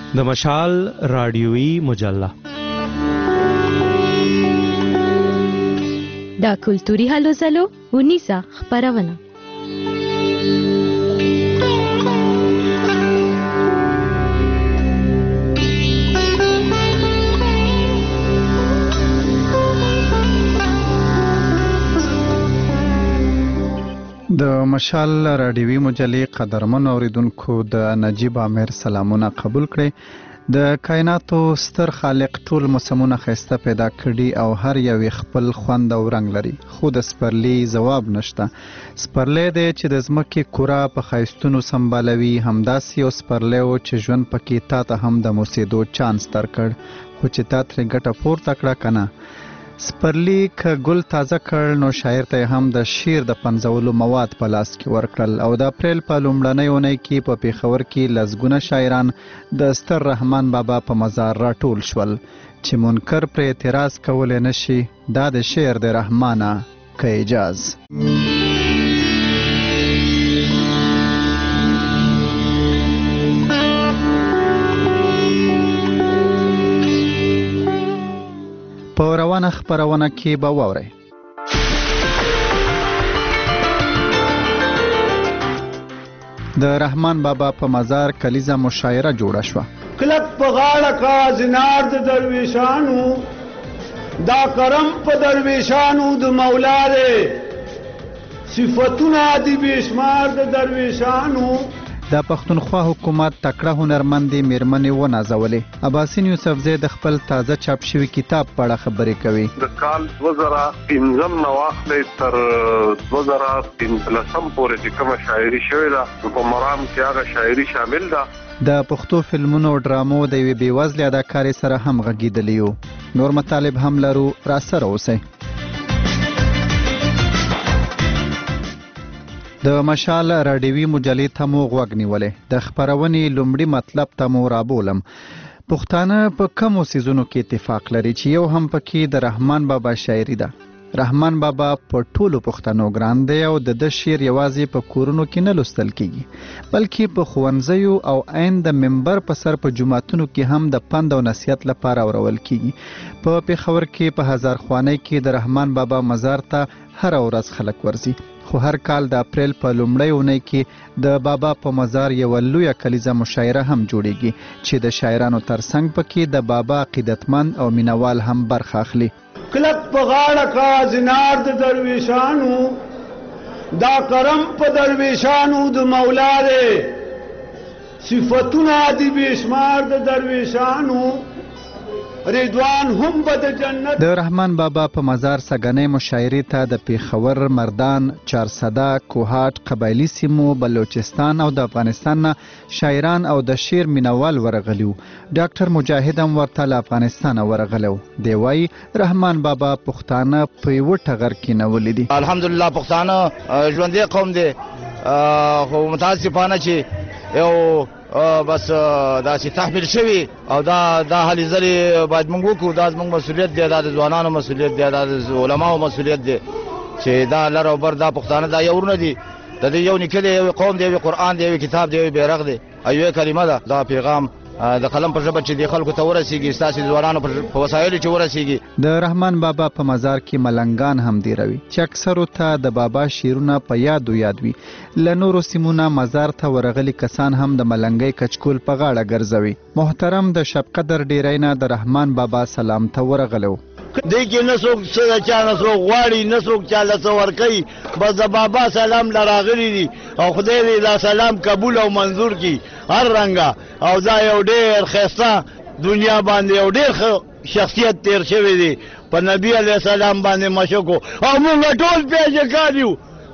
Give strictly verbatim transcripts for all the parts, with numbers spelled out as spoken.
د مشال رادیوي مجله دا کلتوري هلو ځلو ونیسه خپرونه. د مشال رادیوي مجلې قدرمن اوریدونکو د نجیب عامر سلامونه قبول کړئ. د کائناتو ستر خالق ټول موسمونه ښایسته پیدا کړي او هر یو خپل خوند او رنګ لري، خو د سپرلي ځواب نشته. سپرلی دی چې د ځمکې کره په ښایستونو سمبالوي، همداسې یو سپرلی و چې ژوند پکې تا ته هم د موسېدو چانس درکړ، خو چې تا ترې ګټه پورته کړه که نه. سپرلی که ګل تازه کړ نو شاعر ته هم د شعر د پنځولو مواد په لاس کې ورکړل او د اپریل په لومړنۍ اونۍ کې په پېښور کې لسګونه شاعران د ستر رحمان بابا په مزار راټول شول چې منکر پرې اعتراض کولی نشي. دا د شعر د رحمانه که اجاز. په روانه خپرونه کې به واورئ د رحمان بابا په مزار کلیزه مشاعره جوړه شوه. کلک په غاړه کا زنار د درویشانو، دا کرم په درویشانو د مولا دی، صفتونه دي بېشمار د درویشانو. د پښتونخوا حکومت تکړه هنرمندې میرمنې ونازولې. اباسین یوسفزی د خپل تازه چاپ شوي کتاب په اړه خبرې کوي. د کال دوه زره پنځم نه واخلئ تر دوه زره پنځلسم پورې چې کومه شاعري شوې ده په مرام کې هغه شاعري شامل ده. د پښتو فلمونو او ډرامو د یوې بېوزلې اداکارې سره هم غږېدلی یو. نور مطالب هم لرو، راسره اوسئ. د مشال رادیوي مجلې ته مو غوږ نیولې. د خپرونې لومړي مطلب ته مو رابولم. پښتانه په کمو څیزونو کې اتفاق لري چې یو هم پکې د رحمان بابا شاعري ده. رحمان بابا په ټولو پښتنو ګران دی او د ده شعر یوازې په کورونو کې نه لوستل کیږي، بلکې په ښوونځیو او عین د منبر په سر په جوماتونو کې هم د پند او نصیحت لپاره اورول کیږي. په پېښور کې په هزار خوانۍ کې د رحمان بابا مزار ته هره ورځ خلک ورځي، خو هر کال د اپریل په لومړۍ اونۍ کې د بابا په مزار یوه لویه کلیزه مشاعره هم جوړیږي چې د شاعرانو ترڅنګ پکې د بابا عقیدتمند او مینوال هم برخه اخلي. کلک په غاړه کا زنار د درویشانو، دا کرم په درویشانو د مولا دی، صفتونه دي بېشمار د درویشانو، رضوان هم به د جنت. د رحمان بابا په مزار سګنۍ مشاعرې ته د پېښور، مردان، چارسده، کوهاټ، قبایلي سیمو، بلوچستان او د افغانستان نه شاعران او د شعر مینوال ورغلي وو. ډاکټر مجاهد هم ورته له افغانستانه ورغلی و. دی وایي رحمان بابا پښتانه په یوه ټغر کې نولي دي. الحمدلله پښتانه ژوندی قوم دی، خو متاسفانه چې یو بس داسې تحمیل شوي او دا دا هلې ځلې باید موږ وکړو. دا زموږ مسؤلیت دی، دا د ځوانانو مسؤلیت دی، دا د علماو مسؤلیت دی چې دا لر او بر دا پښتانه دا یو ورونه دي، د دې یو نیکه دی، یو قوم دی، یو قرآن دی، یو کتاب دی، یو بیرغ دی، یو کلمه ده. دا پیغام د قلم په ژبه چې د خلکو ته ورسیږي، ستاسې ځوانانو په وسایلو چې ورسیږي. د رحمان بابا په مزار کې ملنګان هم ډېروي چې اکثرو ته د بابا شعرونه په یادو یاد وي. له نورو سیمونه مزار ته ورغلي کسان هم د ملنګۍ کچکول په غاړه ګرځوي. محترم د شب قدر ډېری نه د رحمان بابا سلام ته ورغلی و. دی کې نه څوک څه د چا نه څوک غواړي، نه څوک چا له څه ورکوي، بس د بابا سلام له راغلي دي او خدای دې دا سلام قبول او منظور کړي هر رنګه. او دا یو ډېر ښایسته دنیا باندې یو ډېر ښه شخصیت تیر شوی دی، په نبي علیه السلام باندې مشکو او موږ ټول پیژکار یو.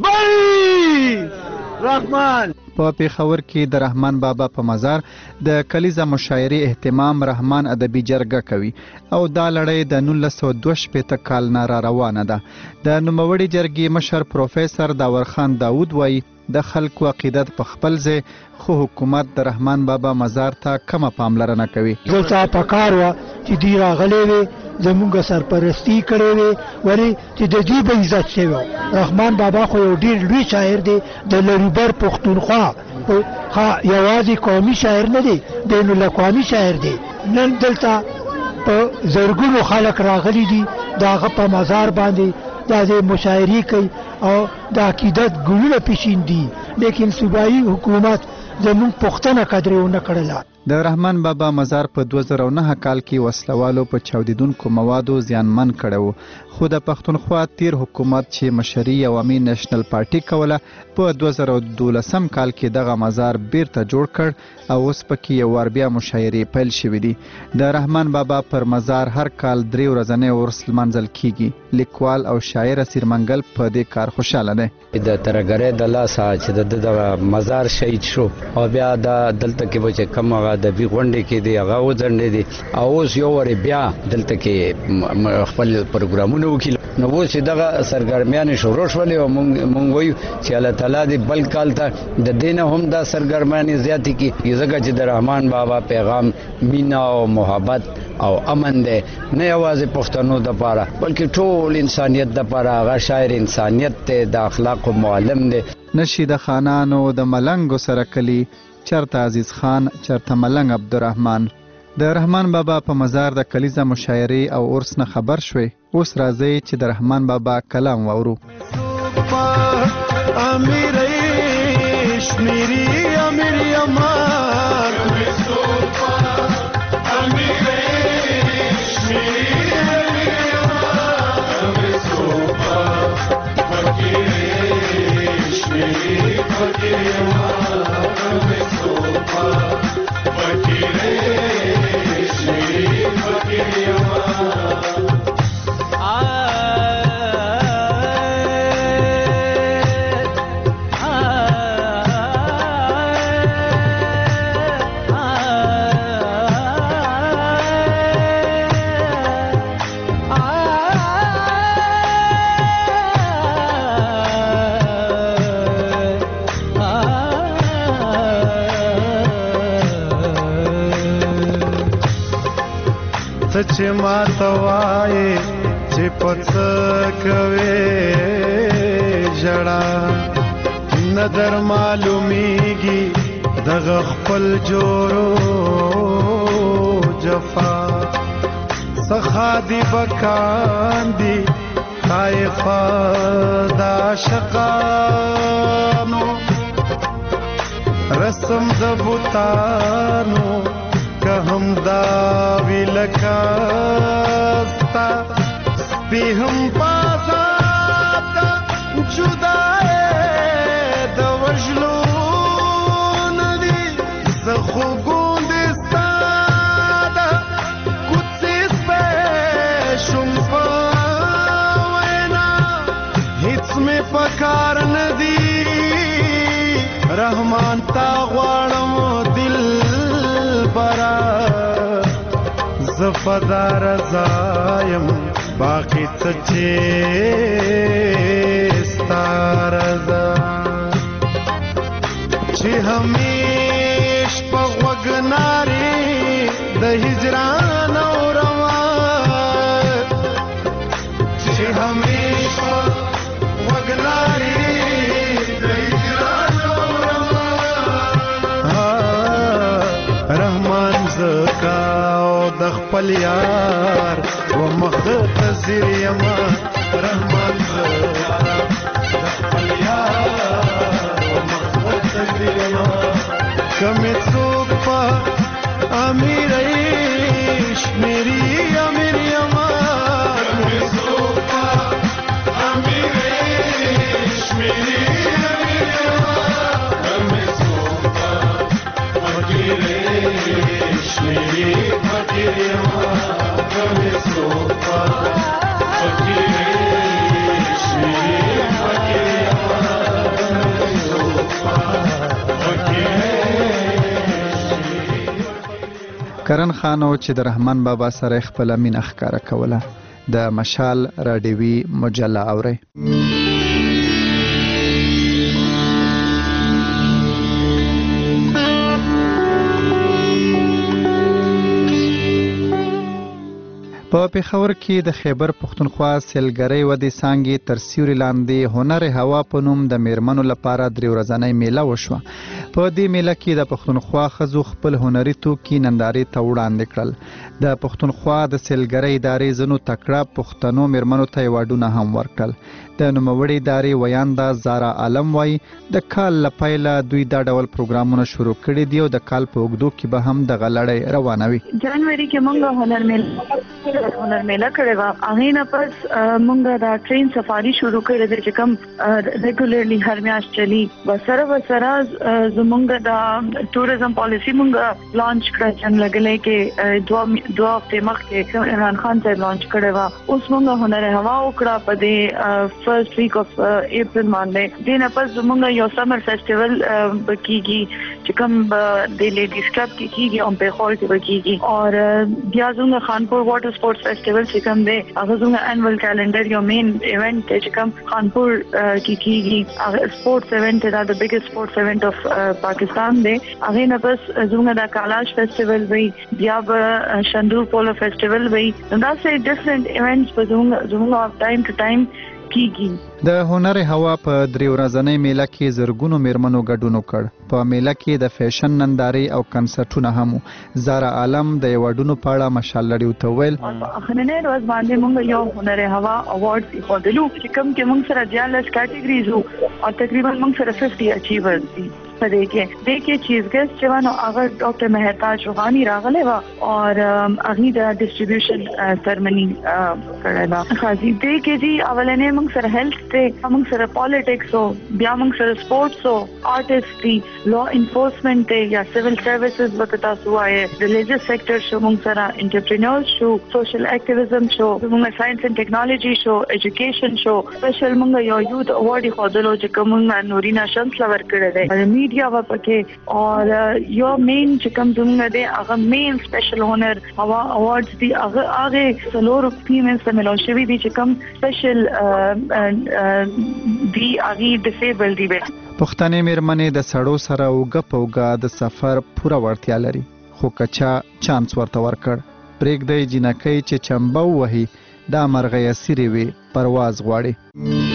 بای رحمان په پېښور کې د رحمان بابا په مزار د کلیزه مشاعرې اهتمام رحمان ادبي جرګه کوي او دا لړۍ د نولس سوه دوه شپېته کال نه را روانه ده. د نوموړي جرګې مشر پروفیسر داورخان داود وایي د خلکو عقیدت په خپل ځای، خو حکومت د رحمان بابا مزار ته کمه پاملرنه کوي. دلته پکار وه چې دوی راغلی وې، زمونږ سرپرستی کړې وې، ولې چې د دوی به عزت شوی و. رحمان بابا خو یو ډېر لوی شاعر دی د لریبر پښتونخوا ها یوازې قومي شاعر نه دی بین الاقوامي شاعر دی. نن دلته په زرګونو خلک راغلي دي د هغه په مزار باندې دا د مشاعرې کوي او د عقیدت ګلونه پیشین دي، لیکن صوبایي حکومت زموږ پوښتنه قدرې ونه کړله. د رحمان بابا مزار په دوه زره نهه کال کې وسلوالو په چاودیدونکو موادو زیانمن کړی و، خو د پښتونخوا تیر حکومت چې مشري عوامي نیشنل پارټي کوله په دوه زره دولسم کال کې دغه مزار بیرته جوړ کړ او اوس پکې یو وار بیا مشاعرې پیل شوي دي. د رحمان بابا پر مزار هر کال درې ورځنی عرس لمانځل کیږي. لیکوال او شاعر اسیر منګل په دې کار خوشاله دی. د ترګرې د لاسه چې د مزار شهید شو او بیا د دلته کې به چې کوم هغه د وی غونډې کې دی هغه وځنډې دي او اوس یو وری بیا دلته کې خپل پروګرامونه وکړي. نو اوس دغه سرګرمیانې شروع شولې او مونږ وایو چې الله تعالی دې بل کال ته د دې نه هم دا سرګرمیانې زیاتې کړي، ځکه چې د رحمان بابا پیغام مینا او محبت او امن دی، نه یوازې پښتنو دپاره بلکې ټول انسانیت دپاره. هغه شاعر انسانیت دی، د اخلاقو معلم دی. نشي د خانانو د ملنګو سره کلی، چرته عزیز خان، چرته ملنګ عبدالرحمن. د رحمان بابا په مزار د کلیزه مشاعرې او عرس نه خبر شوي. اوس راځئ چې د رحمان بابا کلام واورو. چې ما توای چې پڅ کوي جړه نظر معلومیږي دغه خپل جوړو جفا سخادي بکاندي خایفه دا شقانو رسم د بوتانو که هم دا ویلکاستا سپی هم بازاد جدای د وجلو ندی زخو گوندستا دا کچی سپیشم پاوینا هیچ میں پکار ندی رحمان تا غوارم دل برا زفدار زایم باقی تچے ستار زا چی ہمیش پا وگناری د ہجران او روان چی ہمیش پا وگناری د ہجران او روان رحمان زکا د خپل یار و مختصر یما رحمان زکا د خپل یار و مختصر یما کمی څوک په امیر ایش میری امیر یما کمی څوک په امیر ایش میری امیر یما کمی څوک په فقیر ایش میری فقیر یما کمی څوک په فقیر ایش میری فقیر یما کمی څوک په فقیر. کرن خانو چې د رحمان بابا سره خپل مینه ښکاره کوله. د مشال راډیوي مجله اوري. په پېښور کې د خیبر پښتونخوا سیلګرۍ ودې څانګې تر سیوري لاندې هنر هوا په نوم د میرمنو لپاره درې ورځنۍ میله وشوه. په دې میله کې د پښتونخوا ښځو خپل هنري توکي نندارې ته وړاندې کړل. د پښتونخوا د سیلګرۍ ادارې ځینو تکړه پښتنو میرمنو ته ایوارډونه هم ورکړل. د نوموړې ادارې ویانده زارا عالم وایي د کال له پیله دوی دا ډول پروګرامونه شروع کړي دي او د کال په اوږدو کې به هم دغه لړۍ روانه وي. جنوري کې موږ هنر میله هنر میله کړې وه. هغې نه پس موږ دا ټرین سفاري شروع کړې ده چې کوم ریګولرلی هر میاشت چلی. ورسره ورسره زموږ د ټوریزم پالیسي موږ لانچ کړه چې لګلې کې دوه دوه هفتې مخکې عمران خان صاحب لانچ کړې وه. اوس موږ هنر هوا وکړه په دې فرست ویک اف اپریل باندې. دې نه پس زموږ یو سمر فیسټیول کېږي چې کوم د لیډیز کلب کې کېږي او پېښور کې به کېږي. او بیا زموږ خانپور واټر سپورټس فیسټیول چې کوم دی هغه زموږ انول کیلنډر یو مین ایونټ دی چې کوم خانپور کې کېږي. هغه سپورټس ایونټ دی، د بیګست سپورټس ایونټ اف پاکستان دی. هغې نه پس زموږ د کالاش فیسټیول وي، بیا به شندور پولو فیسټیول وي. داسې ډفرنٹ ایونټس به زموږ زموږ ټایم ټو ټایم کیږي. د هنر هوا په درې ورځنۍ میله کې زرګونو میرمنو ګډون وکړ. په میله کې د فیشن نندارې او کنسرټونه هم. زارا عالم د ایوارډونو په اړه مشال لړۍ ته وویل اخرنۍ ورځ باندې موږ یو هنر هوا اوارډز ایښودلو چې کوم کې موږ سره دیارلس کیټګریز وو او تقریبا موږ سره پنځه اچیورز دي. په دې کې دې کې چیف ګیسټ چې ونه هغه ډاکټر مهرتاج روحاني راغلی وه او هغې د ډسټریبیوشن سرمني کړې ده. خاصي دې کې دي اولنې موږ سره هیلث دی، موږ سره پالیټکس او بیا موږ سره سپورټس او آرټسټ دي، لا انفورسمنٹ دی یا سیول سروسز ورته تاسو وایې، ریلیجس سیکټر شو موږ سره، انټرپرینور شو، سوشل اکټیویزم شو، موږ ساينس اینڈ ټیکنالوژي شو، ایجوکیشن شو. سپیشل موږ یو یوث اوارډ ایښودلو چې کوم موږ نورینا شمس له ورکړی دی. میډیا و پکې او یو مین چې کوم زموږ دی هغه مین سپیشل هنر هوا اوارډز دي. هغه هغې څلورو فیمیلز ته میلاو شوي دي چې کوم سپیشل دي هغې ډسیبل دي. پښتنې میرمنې د سړو سره اوږه په اوږه د سفر پوره وړتیا لري، خو که چا چانس ورته ورکړ پرېږدی جینکۍ چې چمبه ووهي دا مرغۍ اسیرې وي پرواز غواړي.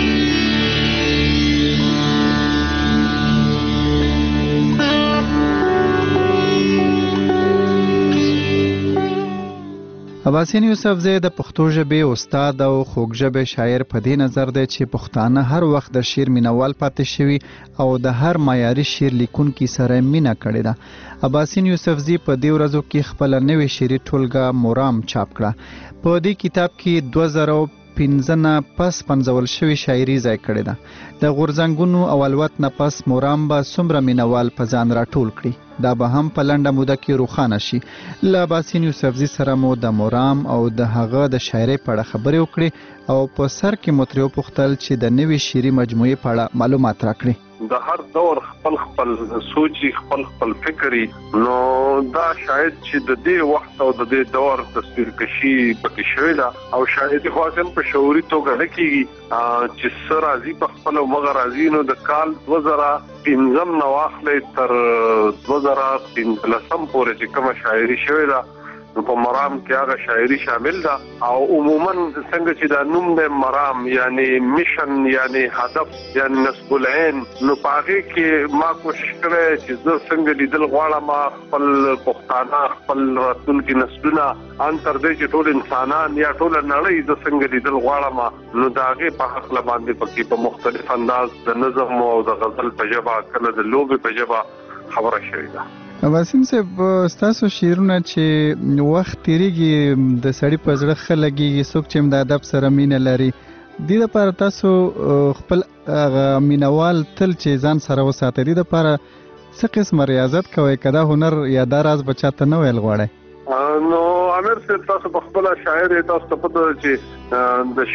عباسین یوسفزی د پښتو ژبې استاد او خوږ ژبې شاعر په دې نظر دی چې پښتانه هر وخت د شعر مینوال پاتې شوي او د هر معیاري شعر لیکونکي سره مینه کړې ده. عباسین یوسفزی په دې ورځو کې خپله نوې شعري ټولګه مرام چاپ کړه. په دې کتاب کې دوه زره پنځه نه پس پنځول شوي شاعري ځای کړې ده. د غورځنګونو او الوت نه پس مرام به څومره مینوال په ځان راټول کړي دا به هم په لنډه موده کې روښانه شي. له عباسین یوسفزي سره مو د مرام او د هغه د شاعرۍ په اړه خبرې وکړې او په سر کې مو ترې وپوښتل چې د نوې شعري مجموعې په اړه معلومات راکړي. د هر دور خپل خپل سوچي خپل خپل فکري، نو دا شاید چې د دې وخت او د دې دور تصویر کشي پکې شوې ده او شاید خو هم په شعوري توګه نه کېږي چې څه راځي په خپل او مغه راځي. نو د کال دوه زره پنځم نه واخلې تر دوه زره پنځلسم پورې چې کومه شاعري شوې ده نو په مرام کې هغه شاعري شامل ده. او عموما څنګه چې دا نوم دی مرام یعنی میشن یعنی هدف یعنی نصب العین، نو په هغې کې ما کوشش کړی چې زه څنګه لیدل غواړم خپل پښتانه خپل راتلونکي نسلونه ان تر دې چې ټول انسانان یا ټوله نړۍ زه څنګه لیدل غواړم، نو د هغې په هکله باندې پکې په مختلف انداز د نظم او د غزل په ژبه کله د لوبې په ژبه خبره شوې ده. واسم صاحب ستاسو شعرونه چې وخت تیریږي د سړي په زړه ښه لګېږي، څوک چې د ادب سره مینه لري، دې دپاره تاسو خپل هغه مینوال تل چې ځان سره وساتئ دې دپاره څه قسمه ریاضت کوئ که دا هنر یا دا راز به چاته نه ویل غواړئ؟ نو امیر صاحب تاسو په خپله شاعر یې، تاسو ته پته ده چې د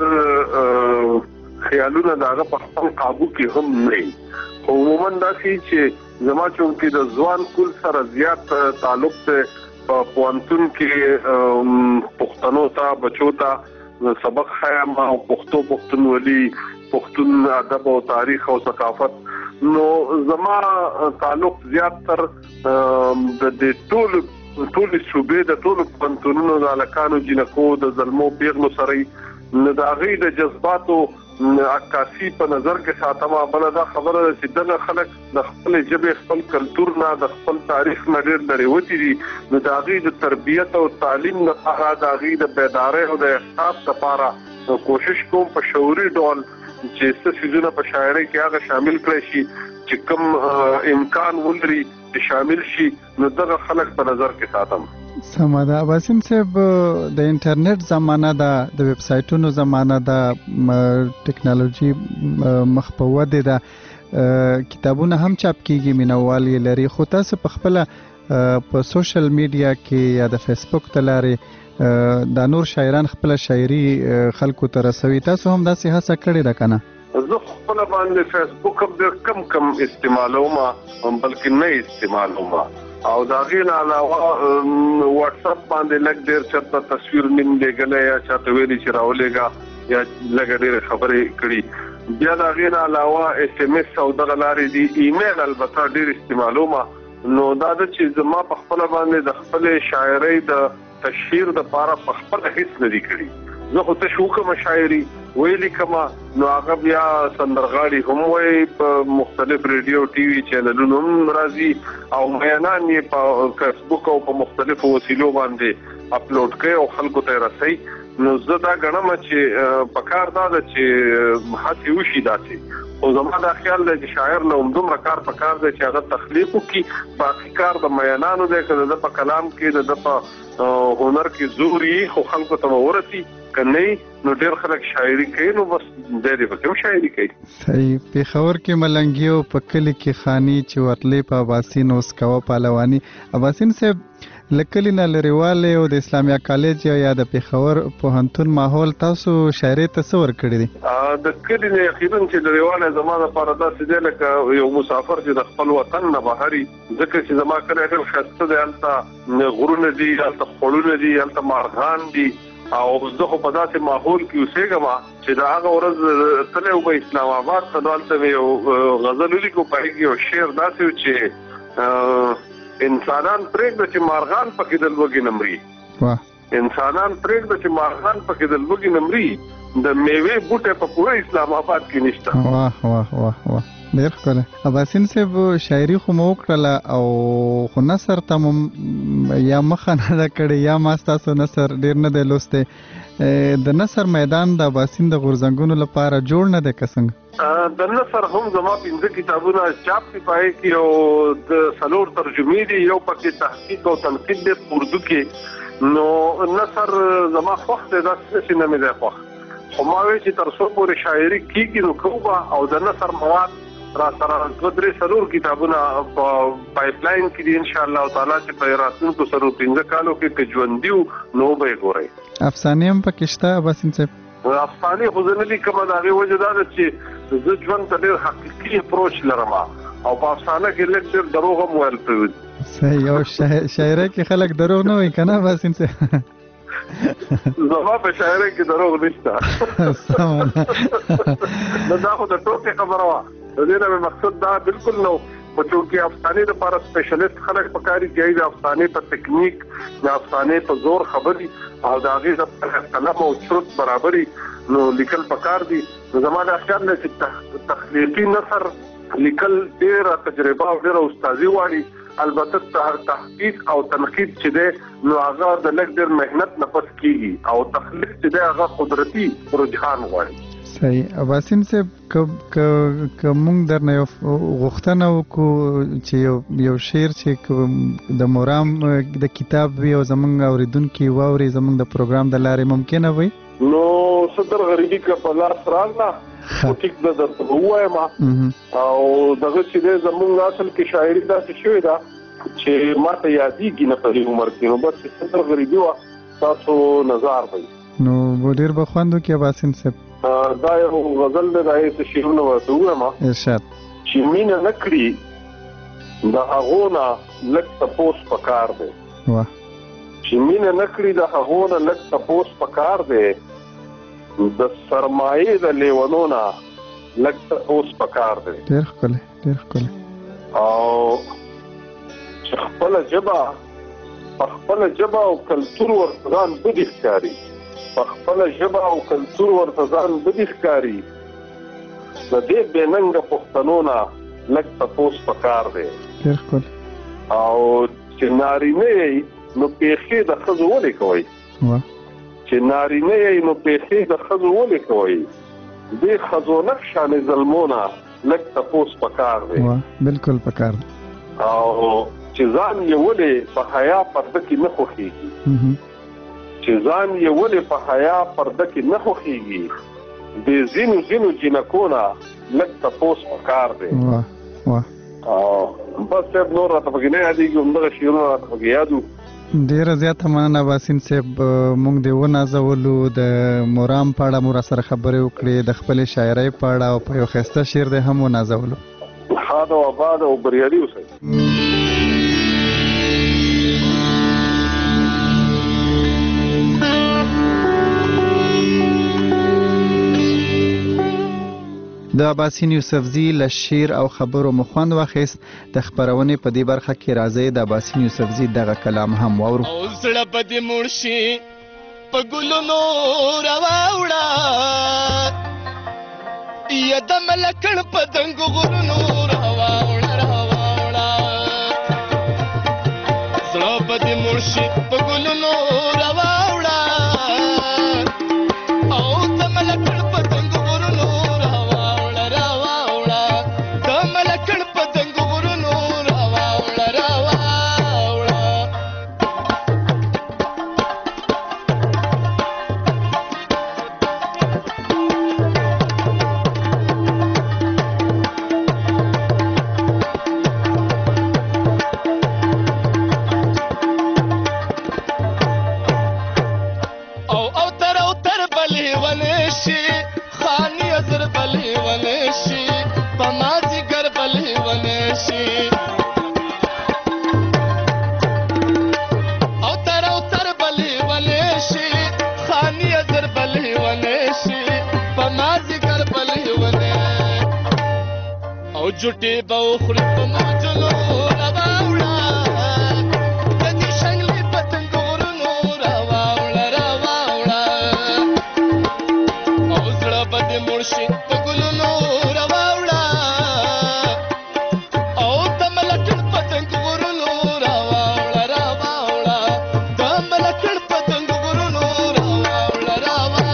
شاعر خیالونه د هغه په خپل قابو کې هم نه وي. خو عموما داسې چې زما چونکې د ځوان کل سره زیات تعلق دی، په پوهنتون کې پښتنو ته بچو ته سبق ښیم او پښتو پښتونولي پښتون ادب او تاریخ او ثقافت، نو زما تعلق زیات تر د دې ټول ټول صوبې د ټول پنځونو د الکانو جنکو د ظلمو پیغلو سره نه د غي د جذباتو عکاسي په نظر کې ساتمه بل دا خبره چې دغه خلک د خپل ژبه خپل کلچر نه د خپل تاریخ نه ډېر لري وتی دي نو د غي د تربيت او تعلیم لپاره د غي د بیدارۍ او د احساس لپاره کوشش کوم په شعوري ډول چې څه سيزونه په شاعرۍ کې هغه شامل کړی شي چې کوم امکان ولري چې شامل شي نو دغه خلک په نظر کې ساتم. سماده باسم صاحب د انټرنیټ زمانہ دا د ویب سایټونو زمانہ دا ټیکنالوژي مخ په وده ده کتابونه هم چاپ کیږي مینوال یې لري خو تاسو په خپل په سوشل میډیا کې یا د فیسبوک تلارې د نور شاعران خپل شاعري خلکو ته رسوي تاسو هم داسې هڅه کړې ده کنه؟ زه خپل باندې فیسبوک هم ډېر کم کم استعمالوم بلکې نه استعمالوم او دا غیر علاوه واتس اپ باندې لګ ډیر چرته تصویر نیم لګلې یا چاته ویلي چې راولېګا یا لګ ډیر خبرې کړي بیا دا غیر علاوه اس ام اس او د لارې دی ایمیل البته ډیر استعمالوم نو دا د چې زما په خپل باندې د خپل شاعرۍ د تشهیر د لپاره په خپل هیڅ نه دی کړی زه خو ته شو کوم شاعري ویلي کما نو هغه بیا سندرغاړي هم وي په مختلف ریډیو ټي وي چینلونو هم راځي او میانان یې په فیسبوک او په مختلفو وسیلو باندې اپلوډ کوي او خلکو ته رسي نو زه دا غنم چې په کار دا چې هڅه وشي داسي او زما دا خیال دی چې شاعر له دومره کار په کار دی چې هغه تخلیق وکړي باقي کار د میانانو دی که د په کلام کې د په هنر کې زوري خو خلکو ته ورسي کنه نو ډېر خلک شاعري کوي نو بس ډېر به کوم شاعري کوي. صحیح پیښور کې ملنګیو په کلی کې خاني چې ورتلې په اباسین اوس کوا پهلواني اباسین صاحب لکلی نه لريواله او د اسلامیا کالج یا د پیښور پوهنتون ماحول تاسو شاعري تصور کړی دي د کلی نه اخیراً چې لريواله زموږ لپاره داسې دی لکه یو مسافر چې د خپل وطن نه بهري ځکه چې زموږ کلی ډېر ښایسته دی هلته غرونه دي هلته خوړونه دي هلته مارغان دي او زه خو په داسې ماحول کې اوسېږم چې د هغه ورځ تللی وم اسلام آباد ته نو هلته مې یو غزل ولیکو په هغې کې یو شعر داسې و چې انسانان پرېږده چې مارغان پکې د لوږې نه مري انسانان پرېږده چې مارغان پکې د لوږې نه مري د میوې بوټی په پوره اسلام آباد کې نشته. واه واه واه واه ډېر ښکلی اباسین صاحب شاعري خو مو وکړله او خو نثر ته مو یا مخه نه ده کړې یا ما ستاسو نثر ډېر نه دی لوستی د نثر میدان د اباسین د غورځنګونو لپاره جوړ نه دی که څنګه؟ د نثر هم زما پنځه کتابونه چاپ دي په هغې کې او د څلور ترجمې دي یو پکې تحقیق او تنقید دی په اردو کې نو نثر زما خوښ دی داسې نه چې نه مې دی خوښ خو ما وایي چې تر څو پورې شاعري کېږي نو کوو به او د نثر مواد را سره دوه درې څلور کتابونه په پایپ لاین کې دي انشاءالله تعالی چې په راتلونکو څلور پنځه کالو کې که ژوندي وو نو به یې ګورئ. افسانې هم پکې شته اباسین صاحب؟ افسانې خو زه نه لیکم د هغې وجه دا ده چې زه ژوند ته ډېر حقیقي اپروچ لرم او په افسانه کې لږ ډېر دروغ هم ویل پرې دي. صحیح او شاعرۍ کې خلک دروغ نه وایي که نه اباسین صاحب؟ زما په شاعرۍ کې دروغ نشته. نو دا خو د ټوکې خبره وه د دې نه مې مقصد دا بالکل نه و چونکې افسانې دپاره سپیشلیست خلک پکاري چې د افسانې په تکنیک د افسانې په زور خبري او د هغې دپاره قلم او چرت برابري نو لیکل پکار دي. نو زما دا خیال دی چې تخلیقي نثر لیکل ډېره تجربه او ډېره استادي غواړي البته تحقیق او تنقید چې دی نو هغه د لږ ډېر محنت نه پس کېږي او تخلیق چې دی هغه قدرتي رجحان غواړي. صحیح اباسین صاحب که موږ درنه یو غوښتنه وکړو چې یو شعر چې د مرام د کتاب وي او زموږ اورېدونکي واوري زموږ د پروګرام د لارې ممکنه وي؟ نو صدر غریبي که په لاس راغله خو ټیک ده درته به ووایم او دغه چې دی زموږ اصل کې شاعري داسې شوې ده چې ما ته یادېږي نه په دې عمر کې نو بس چې صدر غریبي وه تاسو نظار وي نو ډېر به خوند وکړي اباسین صاحب. دا یو غزل دی د هغې څه شعرونه ورته ووایم ارشاد چې مینه نه کړي د هغو نه لږ تپوس پکار دی. واه چې مینه نه کړي د هغو نه لږ تپوس پکار دی د سرمایې د لیونو نه لږ تپوس پکار دی. ډېر ښکلی ډېر ښکلی او چې خپله ژبه په خپله ژبه او کلتور ورته ځان بدي ښکاري په خپله ژبه او کلتور ورته ځان بدي ښکاري د دې بېننګه پښتنو نه لږ تپوس پکار دی او چې نارینه یې نو پیښې د ښځو ولې کوئ چې نارینه یې نو پیښې د ښځو ولې کوئ دې ښځونک شانې ظلمونه لږ تپوس پکار دی بالکل پکار دی او چې ځان یې ولې په حیا پرده کې نه خوښېږي چې ځان یې ولې په حیا پرده کې نه خوښېږي د ځینو ځینو جنکو نه لږ تپوس پکار دی او بس صاحب نور راته پکې نه یادېږي همدغه شعرونه راته پکې یاد وو ډېره زیاته مننه باسین صاحب موږ دې ونازولو د مرام په اړه مو راسره خبرې وکړې د خپلې شاعرۍ په اړه او په یو ښایسته شعر دې هم ونازولو ښاد او آباد او بریالي اوسئ د باسین یوسفزي له شعر او خبرو مو خوند واخیست د خپرونې په دې برخه کې راځئ د باسین یوسفزي دغه کلام هم واورو او زړه به دې مړ شي په ګلونو راواوړه یا د ملکړ په دنګو غرونو راواوړه راواوړه زړه به دې مړ شي په ګلونو راواوړه او د ملکړ په دنګو غرونو جټي به خوري په موجونو راواوړه د دې شنګلې په تنګورونو راواوړه راواوړه او زړه به دې مړ شي په ګلونو راواوړه او د ملکړ په تنګورونو راواوړه راواوړه د ملکړ په تنګورونو راواوړه راواوړه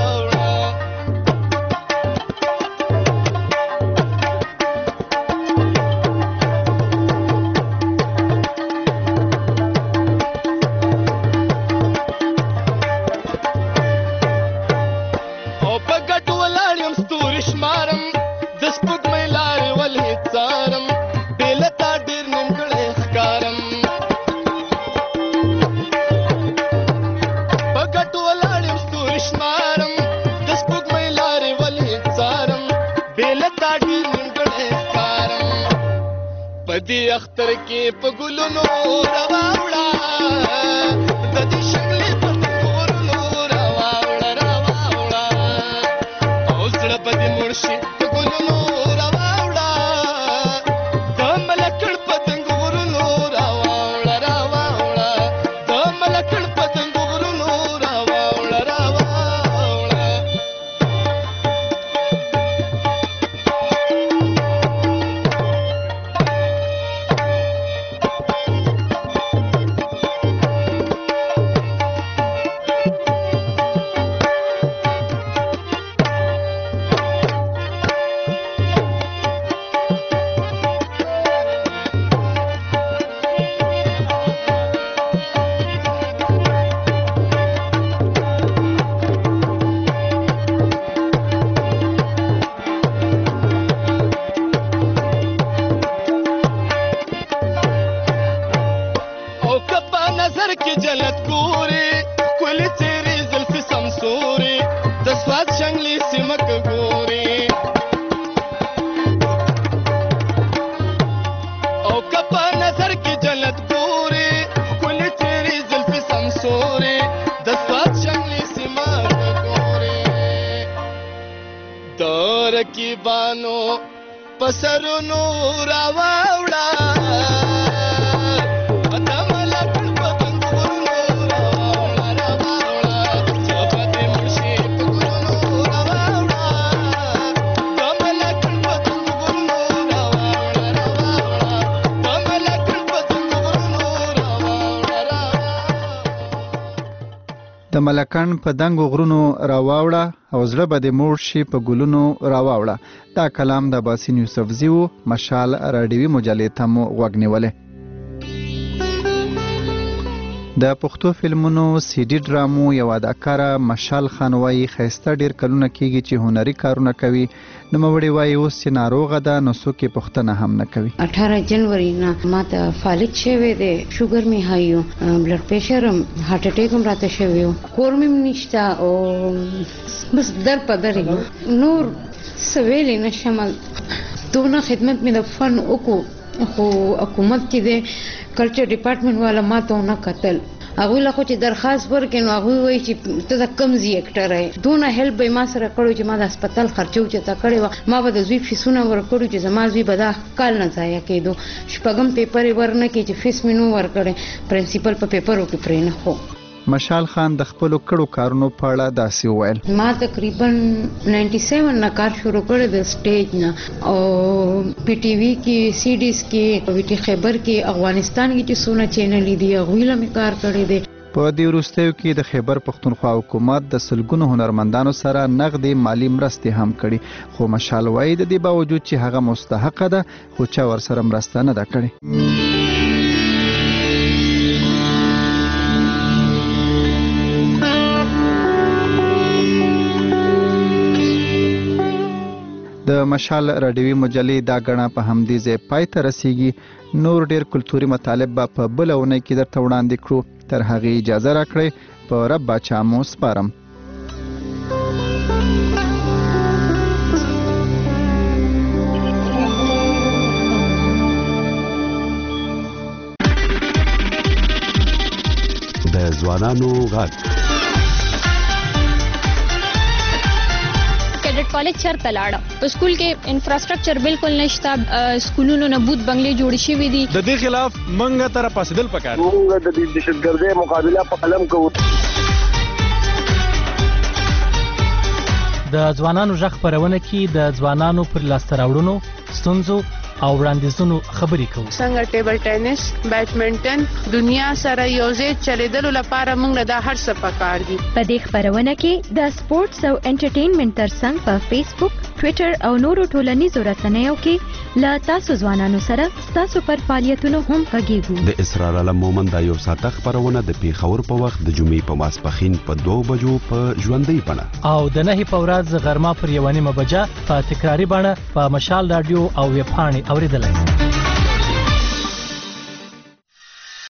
دی اختر کې په ګلونو راواوړه د دې شنګلې په تنګورونو راواوړه راواوړه او زړه به دې مړ شي په ګلونو راواوړه د ملکړ په تنګورونو راواوړه راواوړه د ملکړ په تنګورونو راواوړه راواوړه رقیبانو پسرونو راواوړه ادم لکړ په د ملکن په دنګو غرونو راواوړه او زړه به د موړ شي په ګلونو راواوړه. دا کلام د باسین یوسفزي و. مشال راډیوي مجلې ته مو غوږ نیولی. د پښتو فلمونو سی ډي ډرامو یو اداکاره مشال خان وایي ښایسته ډېر کلونه کېږي چې هنري کارونه کوي. نوموړې وایي اوس چې ناروغه ده نو څوک یې پوښتنه هم نه کوي. اٹھارہ جنوري نه ما ته فالج شوی دی، شوګر مې هاي و، بلډ پریشر هم، هارت اٹیک هم راته شوی و، کور مې نشته او بس در په در نور سویلې نشم. دونه خدمت مې د فن وکړو خو حکومت کې د کلچر ډپارټمنټ والا ما ته نه کتل. هغوی له خو چې درخواست ورکړې نو هغوی وایي چې ته د کم ځای اکټر یې. دونه هیلپ به یې ما سره کړی چې ما د هسپتال خرچه اوچته کړې وه. ما به د زوی فیسونه ورکړي چې زما زوی به دا کال نه ضایع کېدو. شپږم پیپر یې ورنه کړي چې فیس مې نو ورکړی، پرنسپل په پیپرو کې پرې نه خو. مشال خان د خپلو کړو کارونو په اړه داسې وویل. ما تقریبا ننټي سیون نه کار شروع کړی د سټیج نه، او پی ټي وي کې، سی ډیز کې، وی ټي خیبر کې، افغانستان کې چې څونه چینلې دي هغوی له مې کار کړی دی. په دې وروستیو کې د خیبر پښتونخوا حکومت د سلګونو هنرمندانو سره نغدي مالی مرستې هم کړي، خو مشال وایي د دې باوجود چې هغه مستحقه ده خو چا ورسره مرسته نه ده کړې. د مشال راډیوي مجلې دا غڼه په همدې ځای پای ته رسیږي. نور ډیر کلتوري مطالب به په بله اونۍ کې درته وړاندې کړو. تر هغې اجازه راکړئ. په رب باچا مو سپارم. د ځوانانو غږ کالج چرته لاړه. په سکول کې انفراستراکچر بالکل نشته، سکولونو نه بوت بنگلې جوړې شوې دي. د دې خلاف منګه تر پاسدل پکار. موږ د دهشتګردۍ مقابله په قلم کوو. د ځوانانو غږ خپرونه کې د ځوانانو پر لاسته راوړنو، ستونزو او وړاندیزونو خبرې کوو. څنګه ټیبل ټینس، بیډمنټن دنیا سره یوځای چلیدلو لپاره موږ له دا هر څه پکار دي. په دې خپرونه کې د سپورتس او انټرټینمنټ ترڅنګ په فیسبوک، ټویټر او نورو ټولنیزو رسنیو کې له تاسو ځوانانو سره ستاسو پر فعالیتونو هم غږیږو. د اسرار علم مومند دا یو ساعته خپرونه د پیښور په وخت د جمعې په ماسپښین په دوه بجو په ژوندۍ بڼه او د نهې په ورځ غرمه پر یوه نیمه بجه په تکراري بڼه په مشال راډیو او ویبپاڼې اورېدلی.